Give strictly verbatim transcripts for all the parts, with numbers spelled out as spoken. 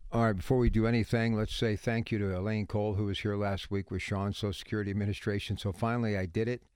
All right, before we do anything, let's say thank you to Elaine Cole, who was here last week with Sean, Social Security Administration. So finally, I did it.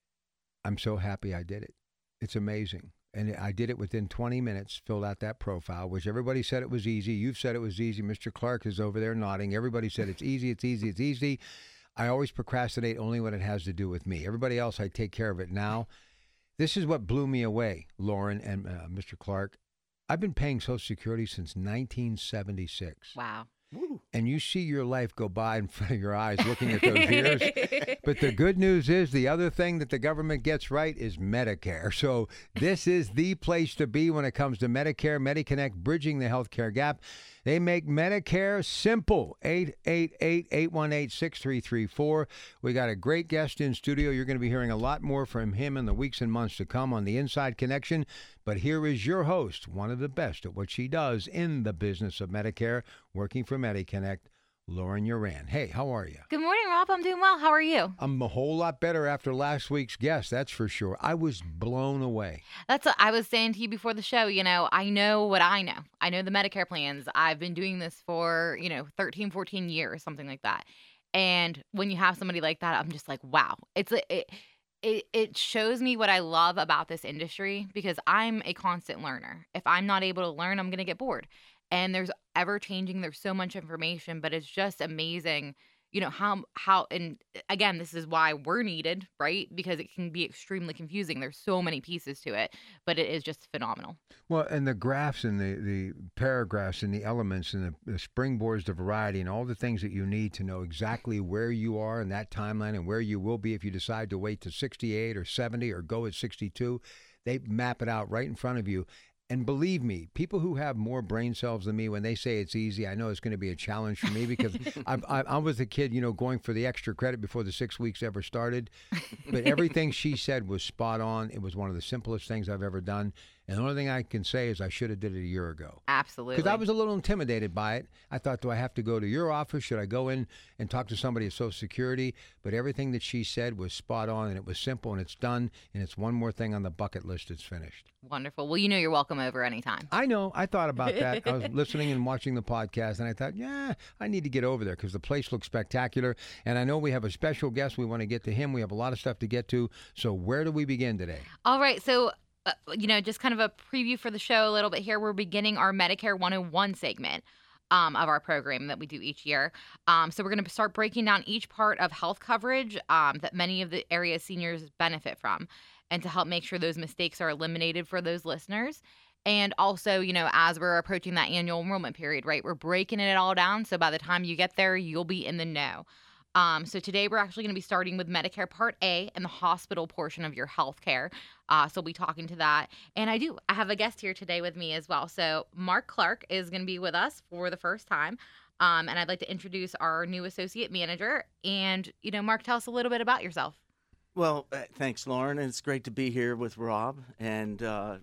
I'm so happy I did it. It's amazing. And I did it within twenty minutes, filled out that profile, which everybody said it was easy. You've said it was easy. Mister Clark is over there nodding. Everybody said it's easy, it's easy, it's easy. I always procrastinate only when it has to do with me. Everybody else, I take care of it now. This is what blew me away, Lauren and uh, Mister Clark. I've been paying Social Security since nineteen seventy-six. Wow. Woo. And you see your life go by in front of your eyes looking at those years. But the good news is the other thing that the government gets right is Medicare. So this is the place to be when it comes to Medicare, MediConnect, bridging the healthcare gap. They make Medicare simple. eight eight eight, eight one eight, six three three four. We got a great guest in studio. You're going to be hearing a lot more from him in the weeks and months to come on the Inside Connection. But here is your host, one of the best at what she does in the business of Medicare, working for MediConnect, Lauren Uran. Hey, how are you? Good morning, Rob. I'm doing well. How are you? I'm a whole lot better after last week's guest, that's for sure. I was blown away. That's what I was saying to you before the show. You know, I know what I know. I know the Medicare plans. I've been doing this for, you know, thirteen, fourteen years, something like that. And when you have somebody like that, I'm just like, wow. It's a, it, it it shows me what I love about this industry because I'm a constant learner. If I'm not able to learn, I'm going to get bored. And there's ever changing, there's so much information, but it's just amazing, you know, how, how, and again, this is why we're needed, right? Because it can be extremely confusing. There's so many pieces to it, but it is just phenomenal. Well, and the graphs and the, the paragraphs and the elements and the, the springboards to variety and all the things that you need to know exactly where you are in that timeline and where you will be if you decide to wait to sixty-eight or seventy or go at sixty-two, they map it out right in front of you. And believe me, people who have more brain cells than me, when they say it's easy, I know it's going to be a challenge for me because I've, I, I was a kid, you know, going for the extra credit before the six weeks ever started. But everything she said was spot on. It was one of the simplest things I've ever done. And the only thing I can say is I should have did it a year ago. Absolutely. Because I was a little intimidated by it. I thought, do I have to go to your office? Should I go in and talk to somebody at Social Security? But everything that she said was spot on, and it was simple, and it's done, and it's one more thing on the bucket list. It's finished. Wonderful. Well, you know you're welcome over anytime. I know. I thought about that. I was listening and watching the podcast, and I thought, yeah, I need to get over there because the place looks spectacular. And I know we have a special guest. We want to get to him. We have a lot of stuff to get to. So where do we begin today? All right. So, uh, you know, just kind of a preview for the show a little bit here. We're beginning our Medicare one oh one segment um, of our program that we do each year. Um, so we're going to start breaking down each part of health coverage um, that many of the area seniors benefit from, and to help make sure those mistakes are eliminated for those listeners. And also, you know, as we're approaching that annual enrollment period, right, we're breaking it all down. So by the time you get there, you'll be in the know. Um, so today we're actually going to be starting with Medicare Part A and the hospital portion of your health care. Uh, so we'll be talking to that. And I do, I have a guest here today with me as well. So Mark Clark is going to be with us for the first time. Um, and I'd like to introduce our new associate manager. And, you know, Mark, tell us a little bit about yourself. Well, uh, thanks, Lauren. It's great to be here with Rob. And uh,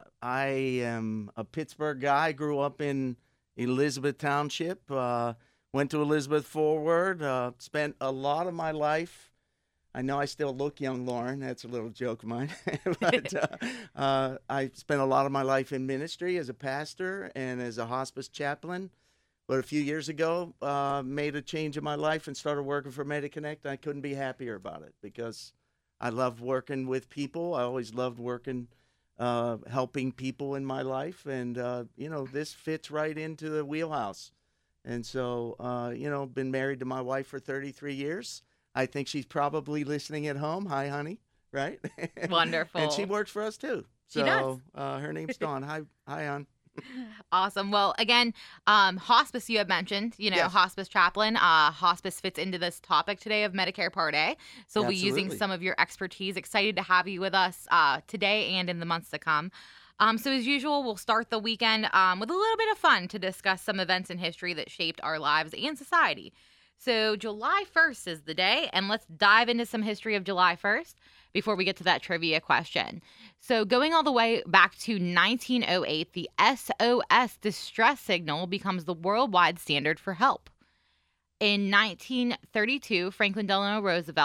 I am a Pittsburgh guy. Grew up in Elizabeth Township. Uh, went to Elizabeth Forward. Uh, spent a lot of my life. I know I still look young, Lauren. That's a little joke of mine. but uh, uh, I spent a lot of my life in ministry as a pastor and as a hospice chaplain. But a few years ago, uh, made a change in my life and started working for MediConnect. I couldn't be happier about it because I love working with people. I always loved working, uh, helping people in my life. And, uh, you know, this fits right into the wheelhouse. And so, uh, you know, been married to my wife for thirty-three years. I think she's probably listening at home. Hi, honey. Right? Wonderful. And she works for us, too. She so, does. Uh, her name's Dawn. Hi, hi, hon. Awesome. Well, again, um, hospice you have mentioned, you know, Yes. hospice chaplain. Uh, hospice fits into this topic today of Medicare Part A. So we'll be using Absolutely. some of your expertise. Excited to have you with us uh, today and in the months to come. Um, so as usual, we'll start the weekend um, with a little bit of fun to discuss some events in history that shaped our lives and society. So July first is the day, and let's dive into some history of July first before we get to that trivia question. So going all the way back to nineteen oh eight, the S O S distress signal becomes the worldwide standard for help. In nineteen thirty-two, Franklin Delano Roosevelt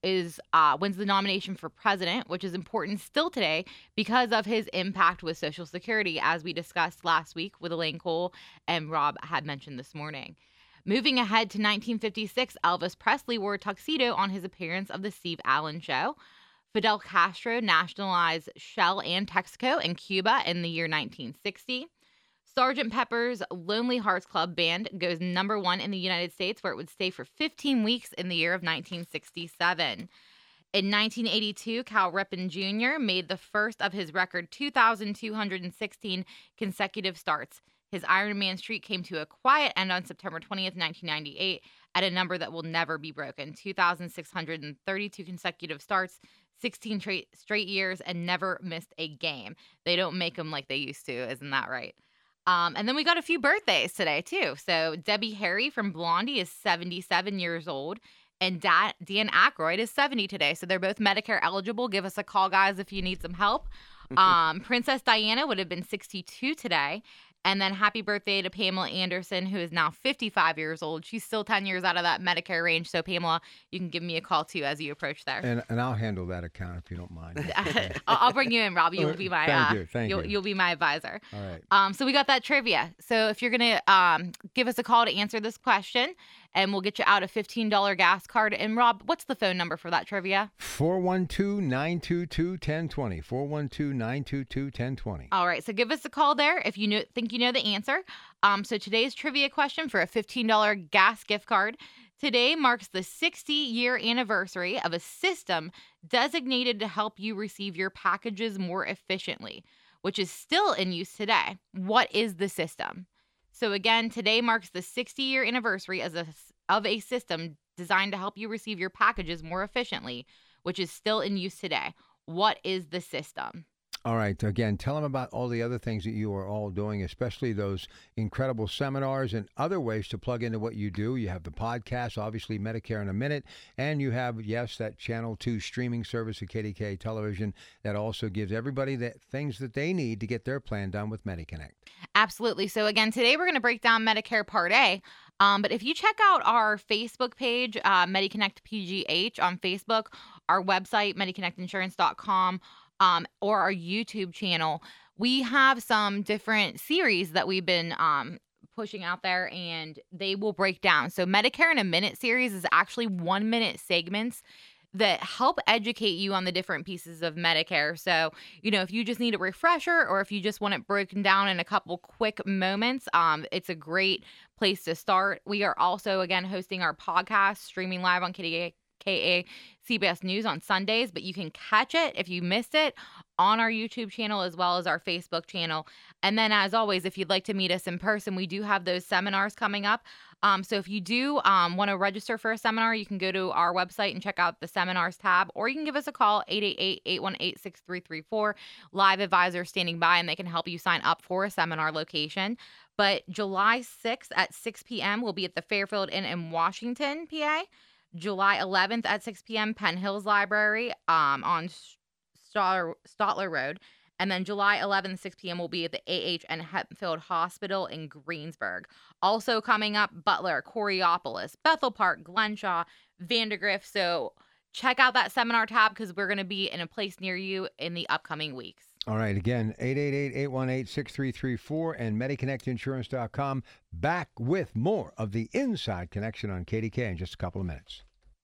is uh, wins the nomination for president, which is important still today because of his impact with Social Security, as we discussed last week with Elaine Cole and Rob had mentioned this morning. Moving ahead to nineteen fifty-six, Elvis Presley wore a tuxedo on his appearance of The Steve Allen Show. Fidel Castro nationalized Shell and Texaco in Cuba in the year nineteen sixty. Sergeant Pepper's Lonely Hearts Club Band goes number one in the United States, where it would stay for fifteen weeks in the year of nineteen sixty-seven. In nineteen eighty-two, Cal Ripken Junior made the first of his record two thousand two hundred sixteen consecutive starts. His Ironman streak came to a quiet end on September twentieth, nineteen ninety-eight, at a number that will never be broken. two thousand six hundred thirty-two consecutive starts, sixteen straight, straight years, and never missed a game. They don't make them like they used to. Isn't that right? Um, and then we got a few birthdays today, too. So Debbie Harry from Blondie is seventy-seven years old, and da- Dan Aykroyd is seventy today. So they're both Medicare eligible. Give us a call, guys, if you need some help. Um, Princess Diana would have been sixty-two today. And then happy birthday to Pamela Anderson, who is now fifty-five years old. She's still ten years out of that Medicare range. So, Pamela, you can give me a call, too, as you approach there. And, and I'll handle that account if you don't mind. I'll, I'll bring you in, Rob. You'll be my Thank uh, you. Thank you'll, you. you'll be my advisor. All right. Um, so we got that trivia. So if you're gonna um give us a call to answer this question, and we'll get you out a fifteen dollars gas card. And Rob, what's the phone number for that trivia? four one two, nine two two, one zero two zero. four one two, nine two two, one zero two zero. All right. So give us a call there if you know, think you know the answer. Um, so today's trivia question for a fifteen dollars gas gift card. Today marks the sixty-year anniversary of a system designated to help you receive your packages more efficiently, which is still in use today. What is the system? So again, today marks the sixty-year anniversary as a, of a system designed to help you receive your packages more efficiently, which is still in use today. What is the system? All right. Again, tell them about all the other things that you are all doing, especially those incredible seminars and other ways to plug into what you do. You have the podcast, obviously Medicare in a Minute, and you have, yes, that Channel two streaming service at K D K Television that also gives everybody the things that they need to get their plan done with MediConnect. Absolutely. So again, today we're going to break down Medicare Part A. Um, but if you check out our Facebook page, uh, MediConnect P G H on Facebook, our website, mediconnect insurance dot com, Um, or our YouTube channel, we have some different series that we've been um, pushing out there, and they will break down. So Medicare in a Minute series is actually one minute segments that help educate you on the different pieces of Medicare. So, you know, if you just need a refresher or if you just want it broken down in a couple quick moments, um, it's a great place to start. We are also, again, hosting our podcast, streaming live on K D A. K A C B S News on Sundays, but you can catch it if you missed it on our YouTube channel as well as our Facebook channel. And then, as always, if you'd like to meet us in person, we do have those seminars coming up. Um, so if you do um, want to register for a seminar, you can go to our website and check out the seminars tab, or you can give us a call, eight eight eight, eight one eight, six three three four. Live advisors standing by, and they can help you sign up for a seminar location. But July sixth at six p.m. will be at the Fairfield Inn in Washington, P A. July eleventh at six p.m. Penn Hills Library um, on Stotler, Stotler Road. And then July eleventh, six p.m. will be at the A H N Hempfield Hospital in Greensburg. Also coming up, Butler, Coraopolis, Bethel Park, Glenshaw, Vandergrift. So check out that seminar tab because we're going to be in a place near you in the upcoming weeks. All right. Again, eight eight eight, eight one eight, six three three four and mediconnect insurance dot com. Back with more of the Inside Connection on K D K in just a couple of minutes.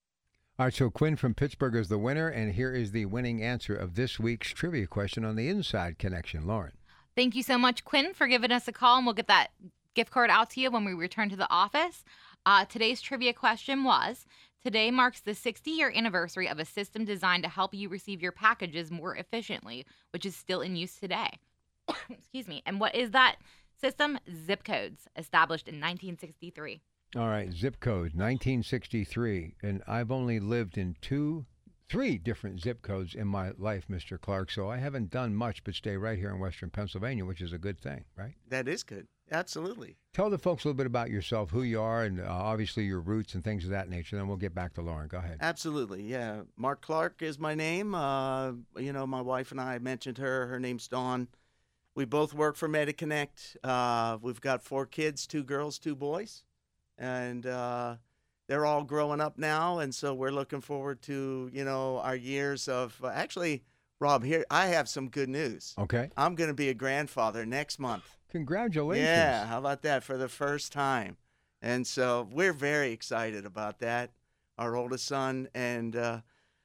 All right, so Quinn from Pittsburgh is the winner, and here is the winning answer of this week's trivia question on the Inside Connection. Lauren. Thank you so much, Quinn, for giving us a call, and we'll get that gift card out to you when we return to the office. Uh, today's trivia question was, today marks the sixty-year anniversary of a system designed to help you receive your packages more efficiently, which is still in use today. Excuse me. And what is that system? Zip codes, established in nineteen sixty-three. All right, zip code, nineteen sixty-three, and I've only lived in two, three different zip codes in my life, Mister Clark, so I haven't done much but stay right here in Western Pennsylvania, which is a good thing, right? That is good. Absolutely. Tell the folks a little bit about yourself, who you are, and uh, obviously your roots and things of that nature, then we'll get back to Lauren. Go ahead. Absolutely, yeah. Mark Clark is my name. Uh, you know, my wife and I mentioned her. Her name's Dawn. We both work for MediConnect. Uh, we've got four kids, two girls, two boys. And uh, they're all growing up now, and so we're looking forward to, you know, our years of uh, actually, Rob, here I have some good news. Okay. I'm going to be a grandfather next month. Congratulations. Yeah, how about that, for the first time. And so we're very excited about that. Our oldest son and uh,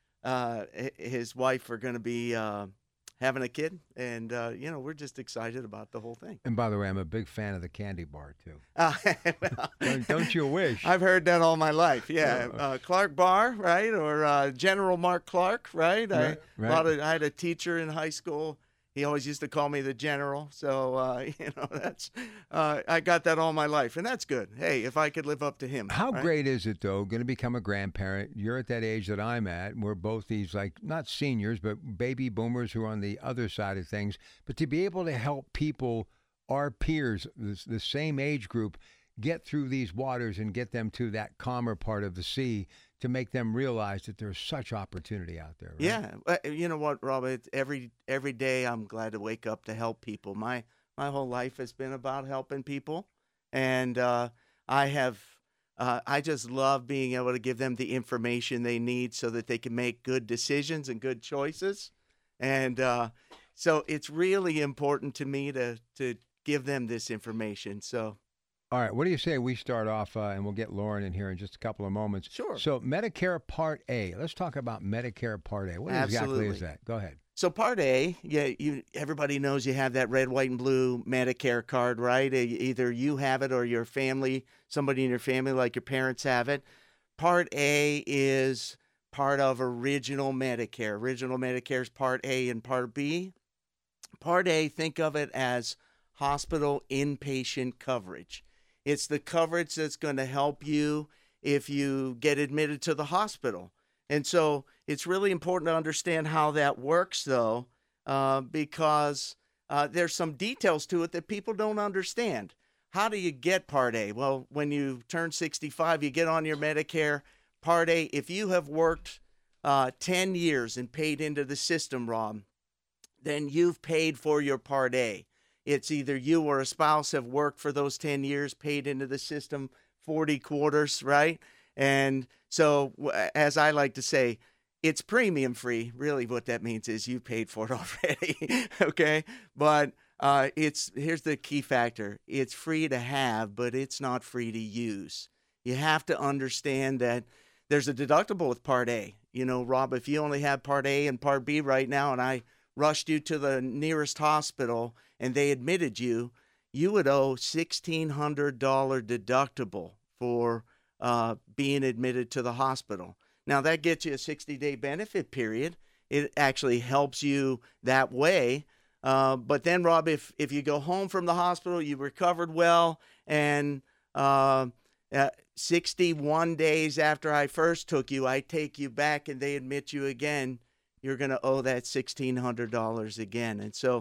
uh, his wife are going to be uh, having a kid. And, uh, you know, we're just excited about the whole thing. And by the way, I'm a big fan of the candy bar, too. Uh, well, Don't, don't you wish? I've heard that all my life. Yeah. Uh, Clark Bar, right? Or uh, General Mark Clark, right? I, Right, right. A lot of, I had a teacher in high school. He always used to call me the general. So, uh, you know, that's uh, I got that all my life. And that's good. Hey, if I could live up to him. How right? great is it, though, going to become a grandparent? You're at that age that I'm at. And we're both these, like, not seniors, but baby boomers who are on the other side of things. But to be able to help people, our peers, the, the same age group, get through these waters and get them to that calmer part of the sea, to make them realize that there's such opportunity out there. Right? Yeah. Uh, You know what, Robert? Every every day I'm glad to wake up to help people. My my whole life has been about helping people. And uh, I have, uh, I just love being able to give them the information they need so that they can make good decisions and good choices. And uh, so it's really important to me to, to give them this information. So, All right, what do you say we start off, uh, and we'll get Lauren in here in just a couple of moments. Sure. So Medicare Part A. Let's talk about Medicare Part A. What exactly is Absolutely. that? Go ahead. So Part A, yeah, you everybody knows you have that red, white, and blue Medicare card, right? E- Either you have it or your family, somebody in your family, like your parents, have it. Part A is part of original Medicare. Original Medicare is Part A and Part B. Part A, think of it as hospital inpatient coverage. It's the coverage that's going to help you if you get admitted to the hospital. And so it's really important to understand how that works, though, uh, because uh, there's some details to it that people don't understand. How do you get Part A? Well, when you turn sixty-five, you get on your Medicare Part A. If you have worked uh, ten years and paid into the system, Rob, then you've paid for your Part A. It's either you or a spouse have worked for those ten years, paid into the system forty quarters, right? And so, as I like to say, it's premium free. Really, what that means is you paid for it already, okay? But uh, it's here's the key factor. It's free to have, but it's not free to use. You have to understand that there's a deductible with Part A. You know, Rob, if you only have Part A and Part B right now, and I rushed you to the nearest hospital and they admitted you, you would owe sixteen hundred dollars deductible for uh, being admitted to the hospital. Now, that gets you a sixty-day benefit period. It actually helps you that way. Uh, but then, Rob, if, if you go home from the hospital, you recovered well, and uh, uh, sixty-one days after I first took you, I take you back and they admit you again, you're going to owe that sixteen hundred dollars again. And so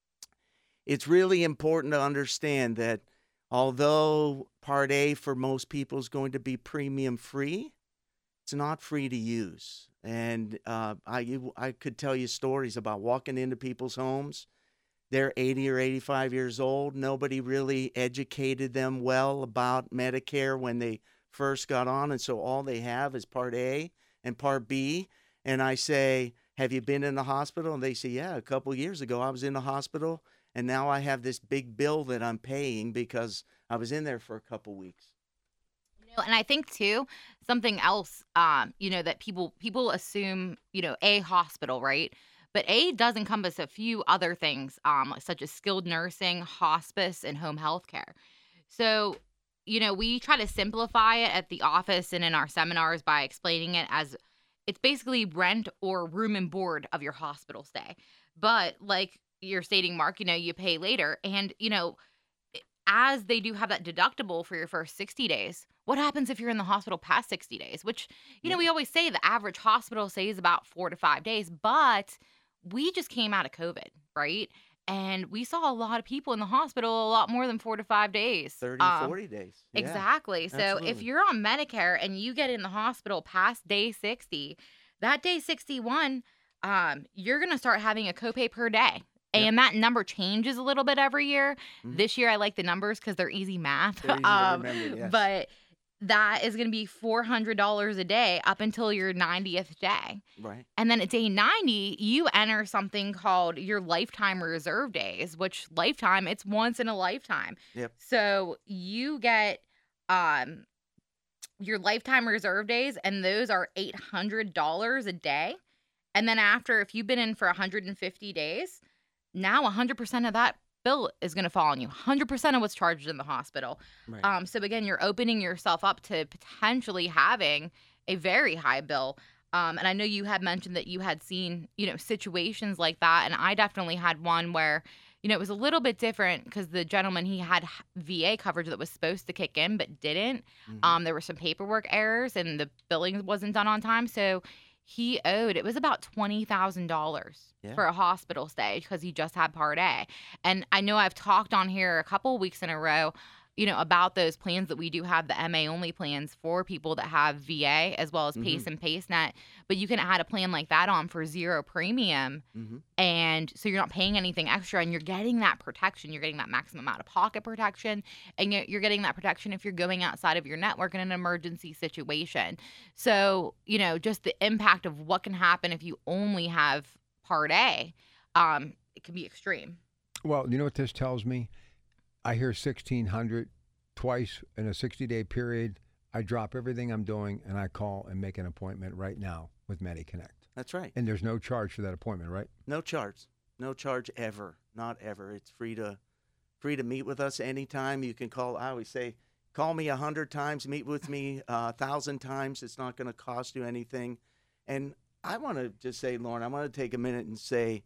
it's really important to understand that although Part A for most people is going to be premium free, it's not free to use. And uh, I, I could tell you stories about walking into people's homes. They're eighty or eighty-five years old. Nobody really educated them well about Medicare when they first got on. And so all they have is Part A and Part B. And I say, have you been in the hospital? And they say, yeah, a couple years ago I was in the hospital. And now I have this big bill that I'm paying because I was in there for a couple weeks. You know, and I think too, something else, um, you know, that people people assume, you know, a hospital, right? But A does encompass a few other things, um, such as skilled nursing, hospice, and home health care. So, you know, we try to simplify it at the office and in our seminars by explaining it as it's basically rent or room and board of your hospital stay. But like you're stating, Mark, you know, you pay later. And, you know, as they do have that deductible for your first sixty days, what happens if you're in the hospital past sixty days? Which, you know, Yeah. we always say the average hospital stay is about four to five days, but we just came out of COVID, right? And we saw a lot of people in the hospital a lot more than four to five days. thirty, Um, forty days. Yeah, Exactly. So if absolutely. you're on Medicare and you get in the hospital past day sixty, that day sixty-one, um, you're going to start having a copay per day. Yep. And that number changes a little bit every year. Mhm. This year, I like the numbers because they're easy math. They're easy to um, remember, yes. But that is going to be four hundred dollars a day up until your ninetieth day. Right. And then at day ninety, you enter something called your lifetime reserve days, which lifetime, it's once in a lifetime. Yep. So you get um your lifetime reserve days, and those are eight hundred dollars a day. And then after, if you've been in for one hundred fifty days, now one hundred percent of that bill is going to fall on you. one hundred percent of what's charged in the hospital. Right. Um, so again, you're opening yourself up to potentially having a very high bill. Um, and I know you had mentioned that you had seen, you know, situations like that. And I definitely had one where, you know, it was a little bit different because the gentleman, he had V A coverage that was supposed to kick in but didn't. Mhm. Um, there were some paperwork errors and the billing wasn't done on time. So he owed, it was about twenty thousand dollars Yeah. for a hospital stay because he just had Part A. And I know I've talked on here a couple weeks in a row, you know, about those plans that we do have, the M A only plans for people that have V A as well as PACE Mhm. and PACEnet. But you can add a plan like that on for zero premium. Mhm. And so you're not paying anything extra and you're getting that protection. You're getting that maximum out of pocket protection. And you're you're getting that protection if you're going outside of your network in an emergency situation. So, you know, just the impact of what can happen if you only have Part A, um, it can be extreme. Well, you know what this tells me? I hear sixteen hundred twice in a sixty-day period. I drop everything I'm doing and I call and make an appointment right now with MediConnect. That's right. And there's no charge for that appointment, right? No charge. No charge ever. Not ever. It's free to free to meet with us anytime. You can call. I always say, call me a hundred times, meet with me a thousand times. It's not going to cost you anything. And I want to just say, Lauren, I want to take a minute and say,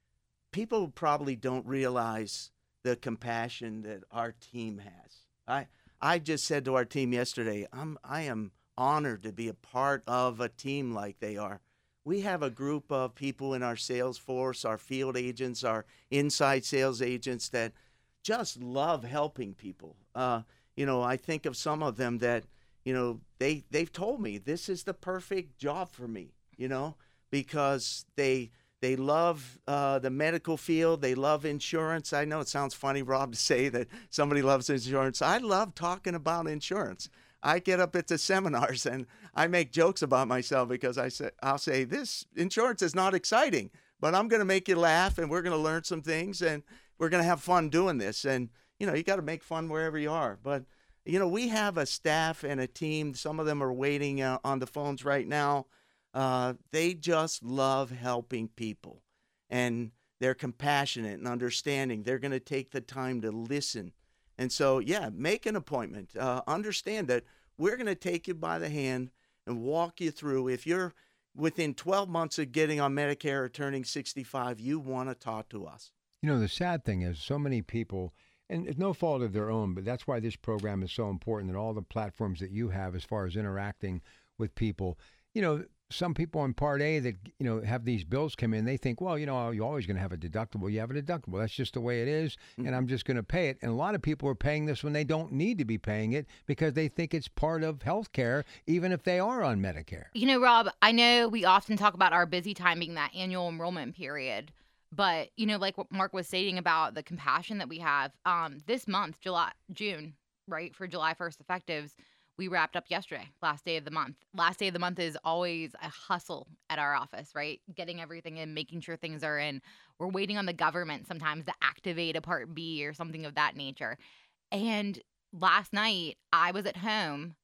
people probably don't realize the compassion that our team has. I I just said to our team yesterday, I'm I am honored to be a part of a team like they are. We have a group of people in our sales force, our field agents, our inside sales agents that just love helping people. Uh, you know, I think of some of them that, you know, they they've told me this is the perfect job for me, you know, because they They love uh, the medical field. They love insurance. I know it sounds funny, Rob, to say that somebody loves insurance. I love talking about insurance. I get up at the seminars and I make jokes about myself because I say, I'll say, this insurance is not exciting, but I'm going to make you laugh and we're going to learn some things and we're going to have fun doing this. And, you know, you got to make fun wherever you are. But, you know, we have a staff and a team. Some of them are waiting uh, on the phones right now. Uh, they just love helping people, and they're compassionate and understanding. They're going to take the time to listen. And so, yeah, make an appointment. Uh, understand that we're going to take you by the hand and walk you through. If you're within twelve months of getting on Medicare or turning sixty-five, you want to talk to us. You know, the sad thing is so many people, and it's no fault of their own, but that's why this program is so important and all the platforms that you have as far as interacting with people. You know, some people on Part A that, you know, have these bills come in, they think, well, you know, you're always going to have a deductible. You have a deductible. That's just the way it is, Mm-hmm. and I'm just going to pay it. And a lot of people are paying this when they don't need to be paying it because they think it's part of health care, even if they are on Medicare. You know, Rob, I know we often talk about our busy time being that annual enrollment period, but, you know, like what Mark was stating about the compassion that we have, um, this month, July, June, right, for July first effectives, we wrapped up yesterday, last day of the month. Last day of the month is always a hustle at our office, right? Getting everything in, making sure things are in. We're waiting on the government sometimes to activate a Part B or something of that nature. And last night, I was at home,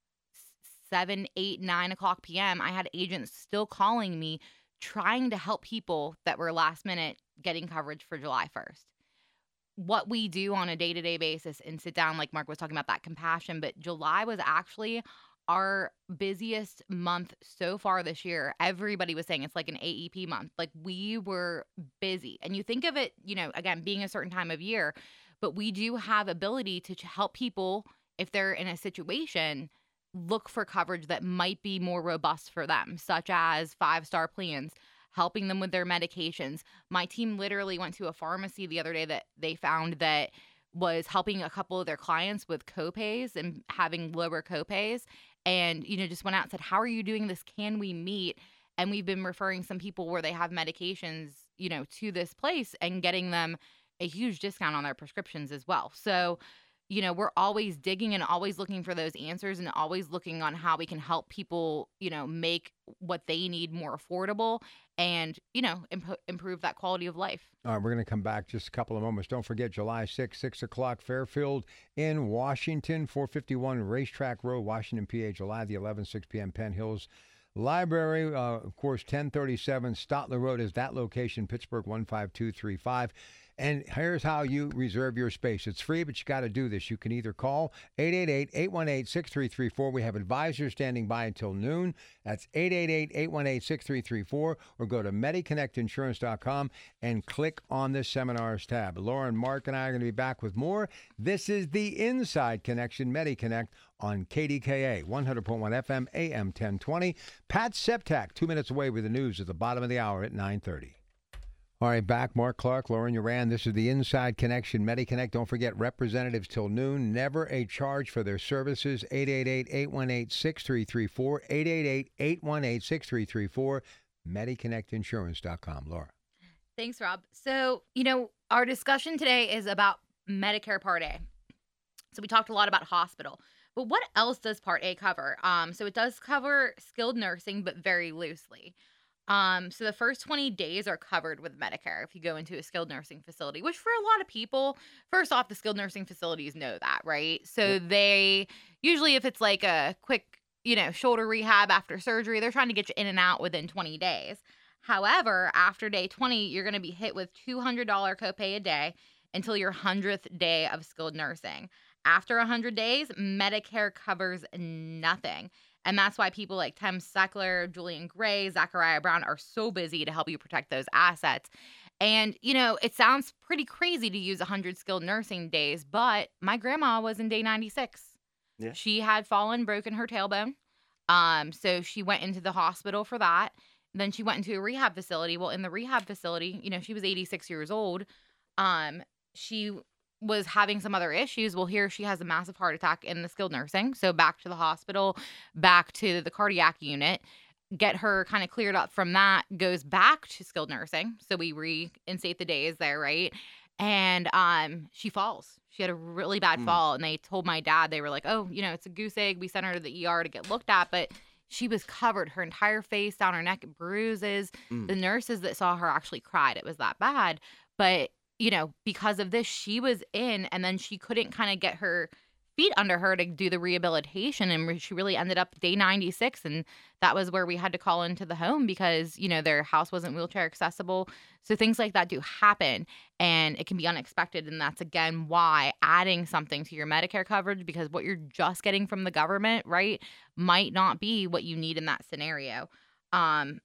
seven, eight, nine o'clock p m. I had agents still calling me, trying to help people that were last minute getting coverage for July first. What we do on a day-to-day basis and sit down, like Mark was talking about, that compassion, but July was actually our busiest month so far this year. Everybody was saying it's like an A E P month. Like, we were busy. And you think of it, you know, again, being a certain time of year, but we do have ability to ch- help people if they're in a situation look for coverage that might be more robust for them, such as five-star plans, helping them with their medications. My team literally went to a pharmacy the other day that they found that was helping a couple of their clients with copays and having lower copays. And, you know, just went out and said, how are you doing this? Can we meet? And we've been referring some people where they have medications, you know, to this place and getting them a huge discount on their prescriptions as well. So, you know, we're always digging and always looking for those answers and always looking on how we can help people, you know, make what they need more affordable and, you know, imp- improve that quality of life. All right, we're going to come back just a couple of moments. Don't forget July sixth, six o'clock, Fairfield in Washington, four fifty-one Racetrack Road, Washington, P A, July the eleventh, six p.m., Penn Hills Library. Uh, of course, ten thirty-seven Stotler Road is that location, Pittsburgh one five two three five. And here's how you reserve your space. It's free, but you got to do this. You can either call eight eight eight, eight one eight, six three three four. We have advisors standing by until noon. That's eight eight eight, eight one eight, six three three four. Or go to mediconnect insurance dot com and click on the seminars tab. Lauren, Mark, and I are going to be back with more. This is the Inside Connection, MediConnect, on K D K A, one hundred point one F M, A M ten twenty. Pat Septak, two minutes away with the news at the bottom of the hour at nine thirty. All right, back. Mark Clark, Lauren Uran. This is the Inside Connection, MediConnect. Don't forget, representatives till noon. Never a charge for their services. eight eight eight, eight one eight, six three three four. eight eight eight, eight one eight, six three three four. mediconnect insurance dot com. Laura. Thanks, Rob. So, you know, our discussion today is about Medicare Part A. So we talked a lot about hospital. But what else does Part A cover? Um, so it does cover skilled nursing, but very loosely. Um, so the first twenty days are covered with Medicare if you go into a skilled nursing facility, which for a lot of people, first off, the skilled nursing facilities know that, right? So yep. They usually, if it's like a quick, you know, shoulder rehab after surgery, they're trying to get you in and out within twenty days. However, after day twenty, you're going to be hit with two hundred dollars copay a day until your hundredth day of skilled nursing. After one hundred days, Medicare covers nothing. And that's why people like Tim Seckler, Julian Gray, Zachariah Brown are so busy to help you protect those assets. And, you know, it sounds pretty crazy to use one hundred skilled nursing days, but my grandma was in day ninety-six. Yeah. She had fallen, broken her tailbone. Um, so she went into the hospital for that. Then she went into a rehab facility. Well, in the rehab facility, you know, she was eighty-six years old. Um, she was having some other issues. Well, here she has a massive heart attack in the skilled nursing. So back to the hospital, back to the cardiac unit, get her kind of cleared up from that, goes back to skilled nursing. So we reinstate the days there, right? And um, she falls. She had a really bad mm. fall. And they told my dad, they were like, oh, you know, it's a goose egg. We sent her to the E R to get looked at. But she was covered, her entire face, down her neck, bruises. Mm. The nurses that saw her actually cried. It was that bad. But you know, because of this, she was in, and then she couldn't kind of get her feet under her to do the rehabilitation. And she really ended up day ninety-six. And that was where we had to call into the home because, you know, their house wasn't wheelchair accessible. So things like that do happen, and it can be unexpected. And that's, again, why adding something to your Medicare coverage, because what you're just getting from the government, right, might not be what you need in that scenario. Um,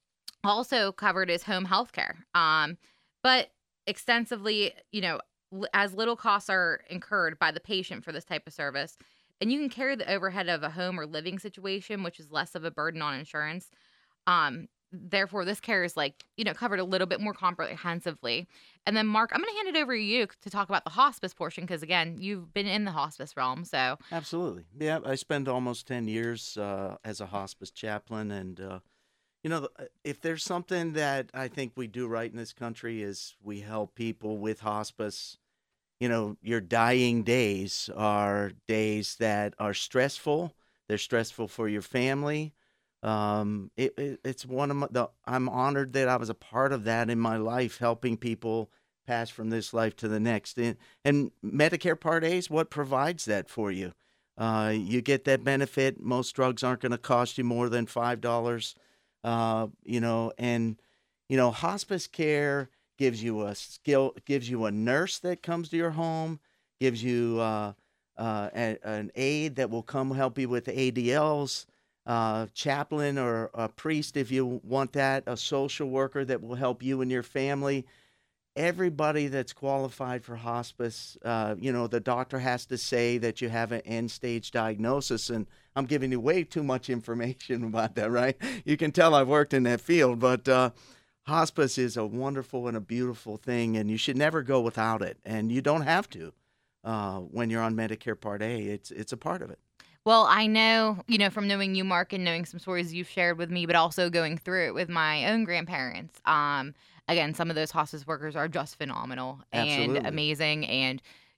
also covered is home health care. Um, but extensively, you know, as little costs are incurred by the patient for this type of service, and you can carry the overhead of a home or living situation, which is less of a burden on insurance. Um, therefore, this care is like, you know, covered a little bit more comprehensively. And then, Mark, I'm going to hand it over to you to talk about the hospice portion, because, again, you've been in the hospice realm. So absolutely. Yeah, I spent almost ten years uh, as a hospice chaplain, and uh, you know, if there's something that I think we do right in this country is we help people with hospice. You know, your dying days are days that are stressful. They're stressful for your family. Um, it, it, it's one of my, the, I'm honored that I was a part of that in my life, helping people pass from this life to the next. And, and Medicare Part A is what provides that for you. Uh, you get that benefit. Most drugs aren't going to cost you more than five dollars. Uh, you know, and, you know, hospice care gives you a skill, gives you a nurse that comes to your home, gives you uh, uh, a, an aide that will come help you with the A D Ls, uh, chaplain or a priest if you want that, a social worker that will help you and your family. Everybody that's qualified for hospice, uh, you know, the doctor has to say that you have an end-stage diagnosis, and I'm giving you way too much information about that, right? You can tell I've worked in that field, but uh, hospice is a wonderful and a beautiful thing, and you should never go without it, and you don't have to uh, when you're on Medicare Part A. It's it's a part of it. Well, I know, you know, from knowing you, Mark, and knowing some stories you've shared with me, but also going through it with my own grandparents. Um, again, some of those hospice workers are just phenomenal Absolutely. and amazing. And,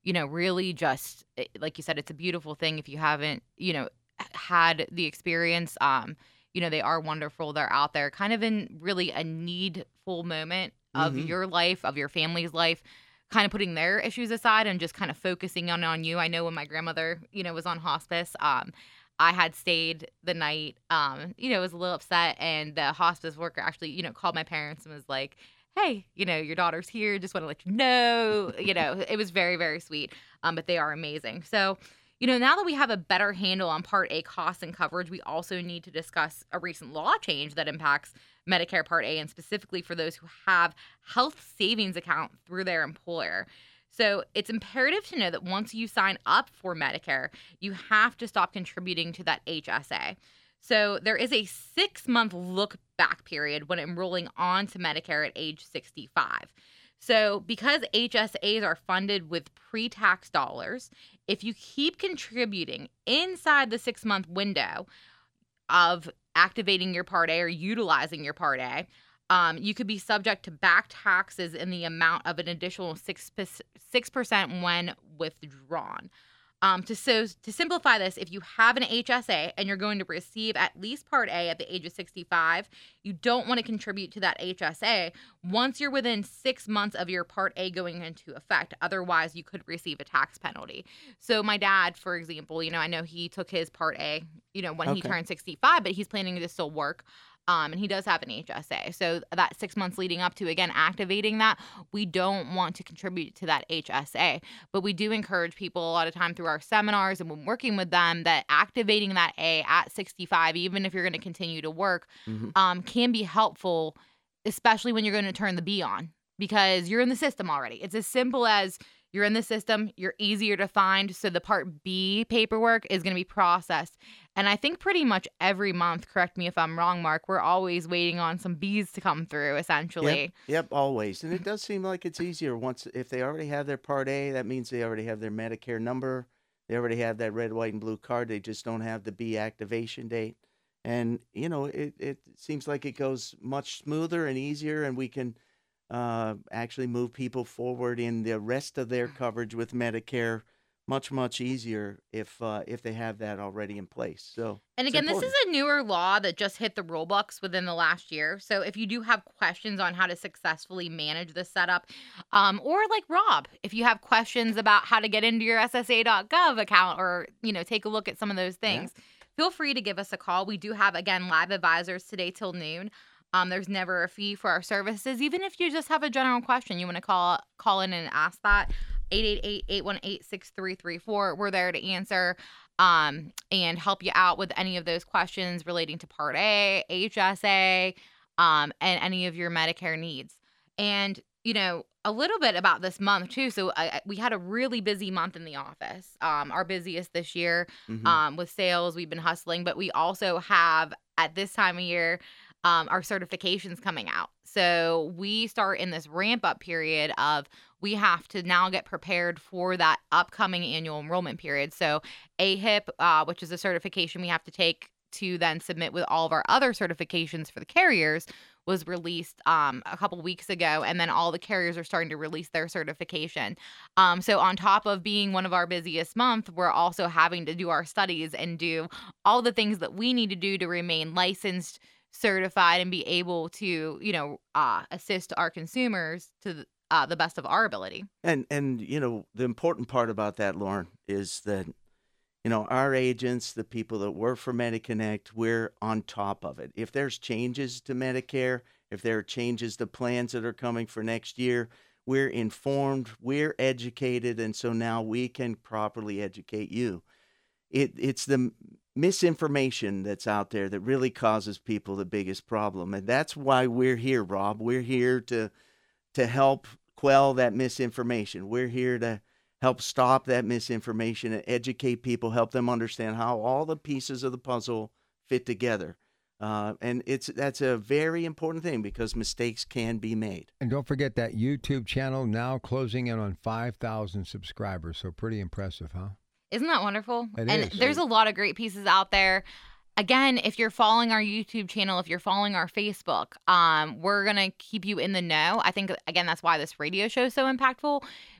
you know, really just, like you said, it's a beautiful thing. If you haven't, you know, had the experience, um, you know, they are wonderful. They're out there kind of in really a needful moment of Mhm. your life, of your family's life, kind of putting their issues aside and just kind of focusing on, on you. I know when my grandmother, you know, was on hospice, um, I had stayed the night, um, you know, was a little upset, and the hospice worker actually, you know, called my parents and was like, hey, you know, your daughter's here. Just want to let you know, you know, it was very, very sweet. Um, but they are amazing. So, you know, now that we have a better handle on Part A costs and coverage, we also need to discuss a recent law change that impacts Medicare Part A, and specifically for those who have health savings account through their employer. So it's imperative to know that once you sign up for Medicare, you have to stop contributing to that H S A. So there is a six-month look-back period when enrolling onto Medicare at age sixty-five. So because H S As are funded with pre-tax dollars, if you keep contributing inside the six-month window of activating your Part A or utilizing your Part A, um, you could be subject to back taxes in the amount of an additional six percent when withdrawn. Um, to so to simplify this, if you have an H S A and you're going to receive at least Part A at the age of sixty-five, you don't want to contribute to that H S A once you're within six months of your Part A going into effect. Otherwise, you could receive a tax penalty. So my dad, for example, you know, I know he took his Part A, you know, when he Okay. turned sixty-five, but he's planning to still work. Um, and he does have an H S A. So that six months leading up to, again, activating that, we don't want to contribute to that H S A. But we do encourage people a lot of time through our seminars and when working with them that activating that A at sixty-five, even if you're going to continue to work, Mhm. um, can be helpful, especially when you're going to turn the B on, because you're in the system already. It's as simple as you're in the system, you're easier to find, so the Part B paperwork is going to be processed. And I think pretty much every month, correct me if I'm wrong, Mark, we're always waiting on some Bs to come through, essentially. Yep, yep, always. And it does seem like it's easier once if they already have their Part A, that means they already have their Medicare number. They already have that red, white, and blue card. They just don't have the B activation date. And, you know, it, it seems like it goes much smoother and easier, and we can uh, actually move people forward in the rest of their coverage with Medicare much, much easier if uh, if they have that already in place. So, And it's again, this is important. a newer law that just hit the rule books within the last year. So if you do have questions on how to successfully manage this setup, um, or like Rob, if you have questions about how to get into your S S A dot gov account or, you know, take a look at some of those Yeah. things, feel free to give us a call. We do have, again, live advisors today till noon. Um, there's never a fee for our services. Even if you just have a general question, you want to call call in and ask that, eight eight eight, eight one eight, six three three four. We're there to answer um, and help you out with any of those questions relating to Part A, H S A, um, and any of your Medicare needs. And, you know, a little bit about this month, too. So uh, we had a really busy month in the office, um, our busiest this year Mhm. um, with sales. We've been hustling, but we also have, at this time of year, um, our certifications coming out. So we start in this ramp up period of we have to now get prepared for that upcoming annual enrollment period. So A H I P, uh, which is a certification we have to take to then submit with all of our other certifications for the carriers, was released um, a couple weeks ago, and then all the carriers are starting to release their certification. Um, so on top of being one of our busiest months, we're also having to do our studies and do all the things that we need to do to remain licensed, certified, and be able to, you know, uh, assist our consumers to the, uh, the best of our ability. And and you know the important part about that, Lauren, is that you know our agents, the people that work for MediConnect, we're on top of it. If there's changes to Medicare, if there are changes to plans that are coming for next year, we're informed, we're educated, and so now we can properly educate you. It it's the m- misinformation that's out there that really causes people the biggest problem, and that's why we're here, Rob. We're here to to help quell that misinformation. We're here to help stop that misinformation and educate people, help them understand how all the pieces of the puzzle fit together. Uh, and it's that's a very important thing because mistakes can be made. And don't forget that YouTube channel now closing in on five thousand subscribers. So pretty impressive, huh? Isn't that wonderful? It and is. there's a lot of great pieces out there. Again, if you're following our YouTube channel, if you're following our Facebook, um, we're going to keep you in the know. I think, again, that's why this radio show is so impactful,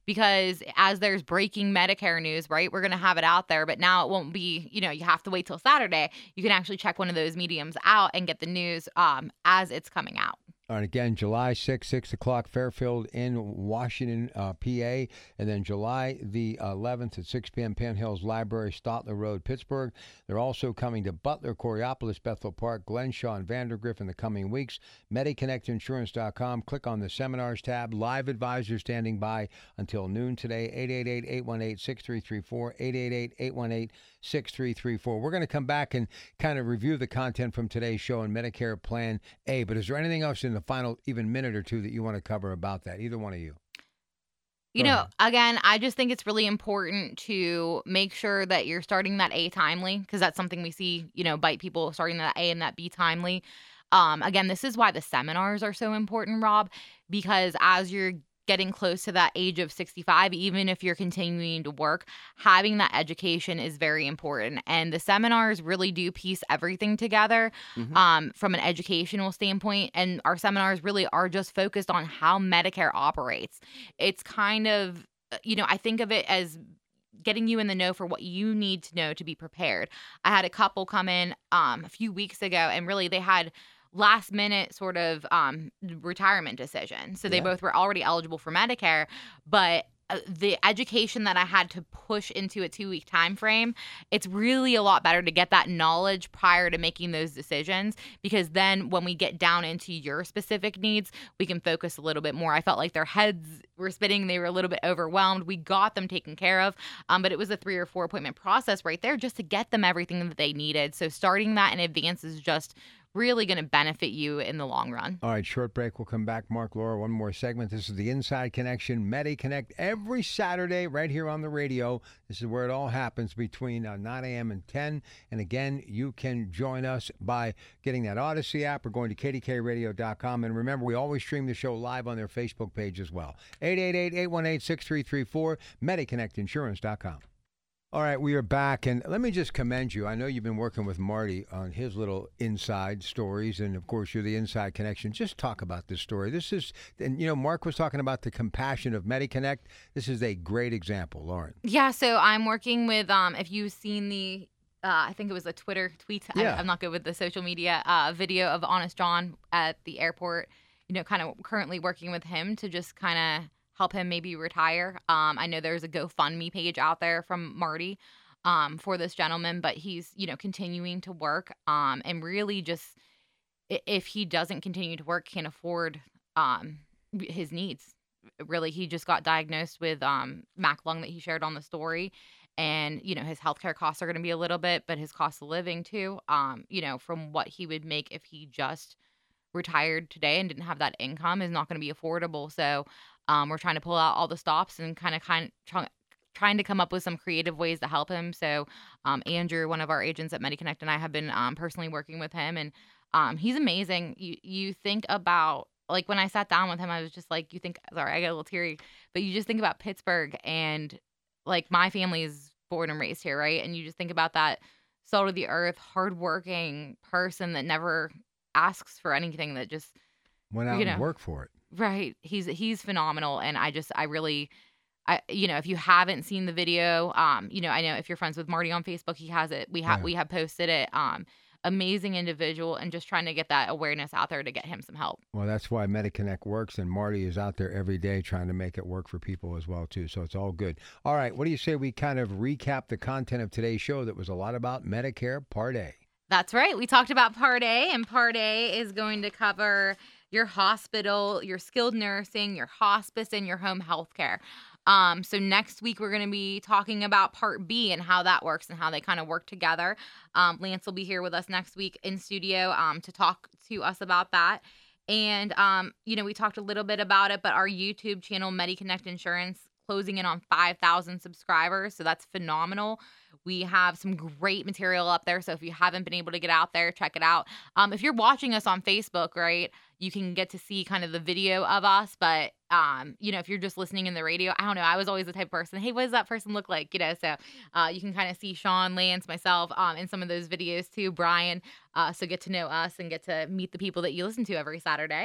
because as there's breaking Medicare news, right, we're going to have it out there, but now it won't be, you know, you have to wait till Saturday. You can actually check one of those mediums out and get the news um, as it's coming out. All right, again, July sixth, six o'clock, Fairfield in Washington, uh, P A. And then July the eleventh at six p.m., Penn Hills Library, Stotler Road, Pittsburgh. They're also coming to Butler, Coriopolis, Bethel Park, Glenshaw, and Vandergrift in the coming weeks. Mediconnect Insurance dot com. Click on the Seminars tab. Live advisors standing by until noon today. eight eight eight, eight one eight, six three three four. eight eight eight, eight one eight, six three three four. We're going to come back and kind of review the content from today's show in Medicare Plan A. But is there anything else in the final even minute or two that you want to cover about that? Either one of you. You Go know, ahead. again, I just think it's really important to make sure that you're starting that A timely, because that's something we see, you know, bite people starting that A and that B timely. Um, again, this is why the seminars are so important, Rob, because as you're getting close to that age of sixty-five, even if you're continuing to work, having that education is very important. And the seminars really do piece everything together Mhm. um, from an educational standpoint. And our seminars really are just focused on how Medicare operates. It's kind of, uh, you know, I think of it as getting you in the know for what you need to know to be prepared. I had a couple come in um, a few weeks ago, and really they had last minute sort of um, retirement decision. So they Yeah. both were already eligible for Medicare, but uh, the education that I had to push into a two week time frame, it's really a lot better to get that knowledge prior to making those decisions, because then when we get down into your specific needs, we can focus a little bit more. I felt like their heads were spinning. They were a little bit overwhelmed. We got them taken care of, um, but it was a three or four appointment process right there just to get them everything that they needed. So starting that in advance is just really going to benefit you in the long run. All right, short break. We'll come back. Mark, Laura, one more segment. This is the Inside Connection, MediConnect, every Saturday right here on the radio. This is where it all happens between uh, nine a.m. and ten. And again, you can join us by getting that Odyssey app or going to K D K radio dot com. And remember, we always stream the show live on their Facebook page as well. eight eight eight, eight one eight, six three three four, Mediconnect Insurance dot com. All right, we are back, and let me just commend you. I know you've been working with Marty on his little inside stories, and of course, you're the Inside Connection. Just talk about this story. This is, and you know, Mark was talking about the compassion of MediConnect. This is a great example, Lauren. Yeah, so I'm working with, um, if you've seen the, uh, I think it was a Twitter tweet. Yeah. I, I'm not good with the social media, uh, video of Honest John at the airport, you know, kind of currently working with him to just kind of help him maybe retire. Um, I know there's a GoFundMe page out there from Marty um, for this gentleman, but he's, you know, continuing to work um, and really just, i- if he doesn't continue to work, can't afford um, his needs. Really, he just got diagnosed with um, Mac lung that he shared on the story. And, you know, his healthcare costs are going to be a little bit, but his cost of living too, um, you know, from what he would make if he just retired today and didn't have that income is not going to be affordable. So um, we're trying to pull out all the stops and kind of kind try, trying to come up with some creative ways to help him. So um, Andrew, one of our agents at MediConnect, and I have been um, personally working with him, and um, he's amazing. You you think about, like, when I sat down with him, I was just like, you think, sorry, I got a little teary, but you just think about Pittsburgh, and like my family is born and raised here, right? And you just think about that salt of the earth, hardworking person that never asks for anything, that just Went out You and know. worked for it. right. He's he's phenomenal, and I just I really. I, you know, if you haven't seen the video, um, you know, I know if you're friends with Marty on Facebook, he has it. We have Yeah. we have posted it. Um, amazing individual, and just trying to get that awareness out there to get him some help. Well, that's why MediConnect works, and Marty is out there every day trying to make it work for people as well, too. So it's all good. All right, what do you say we kind of recap the content of today's show that was a lot about Medicare Part A? That's right. We talked about Part A, and Part A is going to cover your hospital, your skilled nursing, your hospice, and your home health care. Um, so next week, we're going to be talking about Part B and how that works and how they kind of work together. Um, Lance will be here with us next week in studio um, to talk to us about that. And, um, you know, we talked a little bit about it, but our YouTube channel, MediConnect Insurance, closing in on five thousand subscribers. So that's phenomenal. We have some great material up there. So if you haven't been able to get out there, check it out. Um, if you're watching us on Facebook, right, you can get to see kind of the video of us. But, um, you know, if you're just listening in the radio, I don't know. I was always the type of person, hey, what does that person look like? You know, so uh, you can kind of see Sean, Lance, myself um, in some of those videos too, Brian. Uh, so get to know us and get to meet the people that you listen to every Saturday.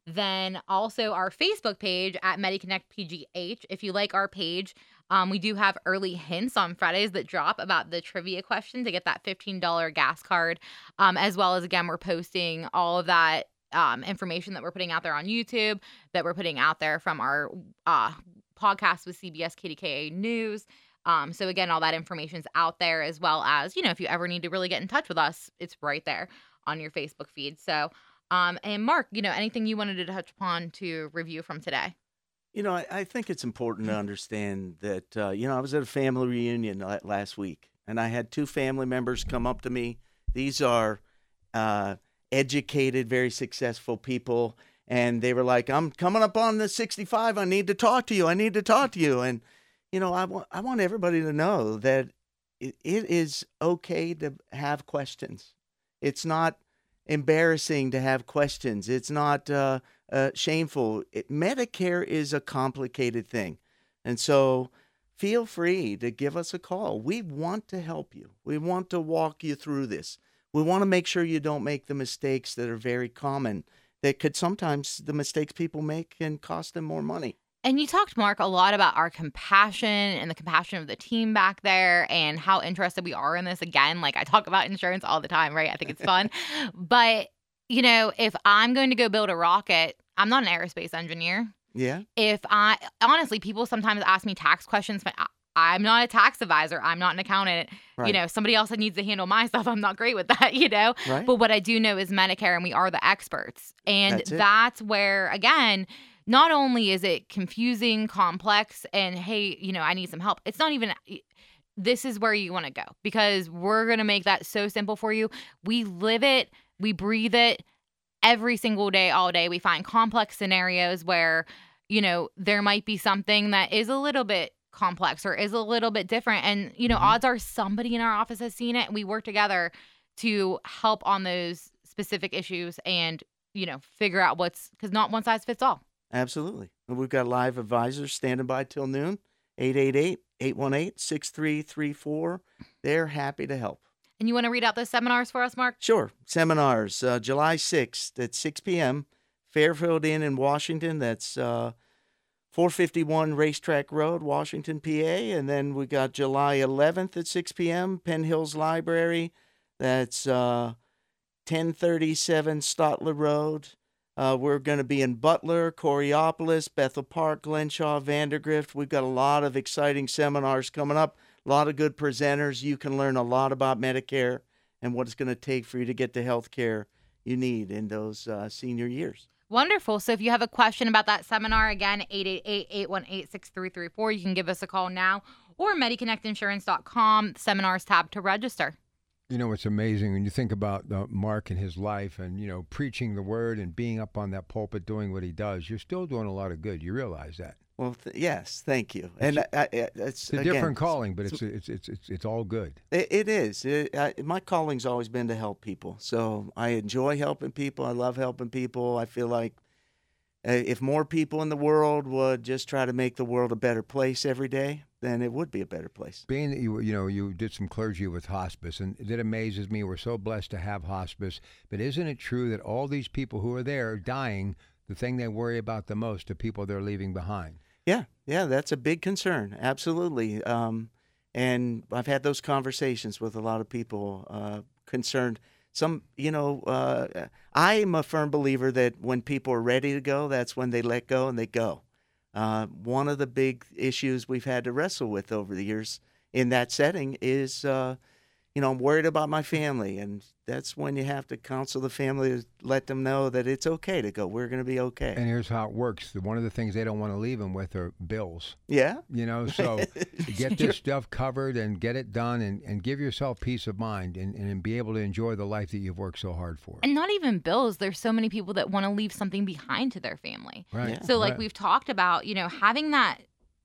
Then also our Facebook page at MediConnect P G H. If you like our page, um, we do have early hints on Fridays that drop about the trivia question to get that fifteen dollars gas card, um, as well as, again, we're posting all of that um, information that we're putting out there on YouTube, that we're putting out there from our uh, podcast with C B S K D K A News. Um, so, again, all that information's out there, as well as, you know, if you ever need to really get in touch with us, it's right there on your Facebook feed. So, um, and Mark, you know, anything you wanted to touch upon to review from today? You know, I, I think it's important to understand that, uh, you know, I was at a family reunion la- last week, and I had two family members come up to me. These are uh, educated, very successful people, and they were like, I'm coming up on the sixty-five. I need to talk to you. I need to talk to you. And, you know, I want, I want everybody to know that it, it is okay to have questions. It's not embarrassing to have questions. It's not uh, uh, shameful. It, Medicare is a complicated thing. And so feel free to give us a call. We want to help you. We want to walk you through this. We want to make sure you don't make the mistakes that are very common, that could sometimes, the mistakes people make can cost them more money. And you talked, Mark, a lot about our compassion and the compassion of the team back there and how interested we are in this. Again, like I talk about insurance all the time, right? I think it's fun. But, you know, if I'm going to go build a rocket, I'm not an aerospace engineer. Yeah. If I, honestly, people sometimes ask me tax questions, but I, I'm not a tax advisor. I'm not an accountant. Right. You know, somebody else that needs to handle my stuff. I'm not great with that, you know? Right. But what I do know is Medicare, and we are the experts. And That's it. that's where, again, not only is it confusing, complex, and hey, you know, I need some help. It's not even, this is where you want to go, because we're going to make that so simple for you. We live it, we breathe it every single day, all day. We find complex scenarios where, you know, there might be something that is a little bit complex or is a little bit different. And, you know, Mm-hmm. odds are somebody in our office has seen it, and we work together to help on those specific issues and, you know, figure out what's, because not one size fits all. Absolutely. And we've got live advisors standing by till noon, eight eight eight, eight one eight, six three three four. They're happy to help. And you want to read out those seminars for us, Mark? Sure. Seminars, uh, July sixth at six p.m., Fairfield Inn in Washington. That's uh, four fifty-one Racetrack Road, Washington, P A. And then we got July eleventh at six p.m., Penn Hills Library. That's uh, ten thirty-seven Stotler Road. Uh, we're going to be in Butler, Coriopolis, Bethel Park, Glenshaw, Vandergrift. We've got a lot of exciting seminars coming up, a lot of good presenters. You can learn a lot about Medicare and what it's going to take for you to get the health care you need in those uh, senior years. Wonderful. So if you have a question about that seminar, again, eight eight eight, eight one eight, six three three four, you can give us a call now, or mediconnect insurance dot com, seminars tab to register. You know, it's amazing when you think about uh, Mark and his life and, you know, preaching the word and being up on that pulpit doing what he does. You're still doing a lot of good. You realize that. Well, th- yes, thank you. And I, I, it's, It's a again, different calling, but it's it's it's it's, it's all good. It, it is. It, I, my calling's always been to help people. So I enjoy helping people. I love helping people. I feel like uh, if more people in the world would just try to make the world a better place every day, then it would be a better place. Being that you you know you did some clergy with hospice, and it amazes me. We're so blessed to have hospice, but isn't it true that all these people who are there dying, the thing they worry about the most are people they're leaving behind? Yeah, yeah, that's a big concern. Absolutely. Um, and I've had those conversations with a lot of people uh, concerned. Some, you know, uh, I'm a firm believer that when people are ready to go, that's when they let go and they go. Uh, one of the big issues we've had to wrestle with over the years in that setting is, uh, you know, I'm worried about my family. And that's when you have to counsel the family to let them know that it's okay to go. We're going to be okay. And here's how it works. One of the things they don't want to leave them with are bills. Yeah. You know, so get this stuff covered and get it done, and, and give yourself peace of mind and, and be able to enjoy the life that you've worked so hard for. And not even bills. There's so many people that want to leave something behind to their family. Right. Yeah. So like right. we've talked about, you know, having that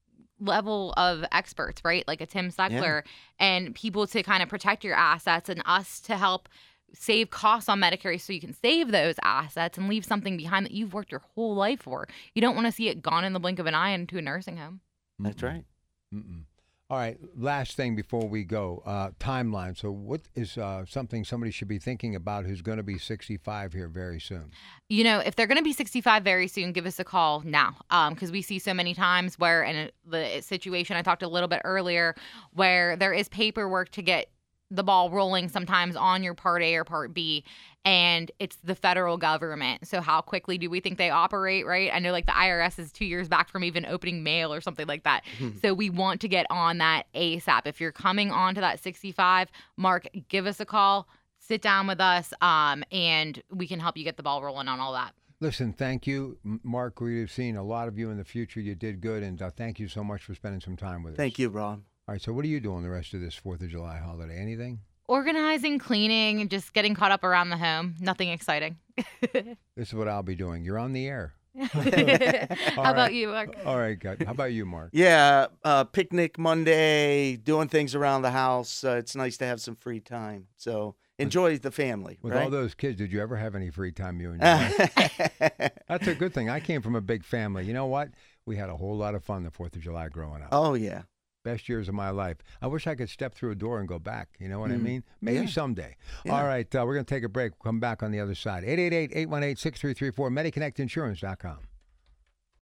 level of experts, right? Like a Tim Seckler, and people to kind of protect your assets, and us to help save costs on Medicare so you can save those assets and leave something behind that you've worked your whole life for. You don't want to see it gone in the blink of an eye into a nursing home. That's right. Mm-mm. All right, last thing before we go, uh, timeline. So what is uh, something somebody should be thinking about who's going to be sixty-five here very soon? You know, if they're going to be sixty-five very soon, give us a call now, because we see so many times where in a, the situation I talked a little bit earlier, where there is paperwork to get the ball rolling sometimes on your Part A or Part B, and it's the federal government. So how quickly do we think they operate, right? I know like the I R S is two years back from even opening mail or something like that. So we want to get on that ASAP. If you're coming on to that sixty-five mark, give us a call, sit down with us, um, and we can help you get the ball rolling on all that. Listen, thank you, M- Mark. We've seen a lot of you in the future. You did good, and uh, thank you so much for spending some time with us. Thank you, Rob. All right, so what are you doing the rest of this fourth of July holiday? Anything? Organizing, cleaning, just getting caught up around the home. Nothing exciting. This is what I'll be doing. You're on the air. How right. about you, Mark? All right, good. How about you, Mark? Yeah, uh, picnic Monday, doing things around the house. Uh, it's nice to have some free time. So enjoy the family, With right? all those kids, did you ever have any free time, you and your wife? That's a good thing. I came from a big family. You know what? We had a whole lot of fun the fourth of July growing up. Oh, yeah. Best years of my life. I wish I could step through a door and go back. You know what I Mm. mean? Maybe Yeah. someday. Yeah. All right, uh, we're going to take a break. We'll come back on the other side. eight eight eight, eight one eight, six three three four, Mediconnect Insurance dot com.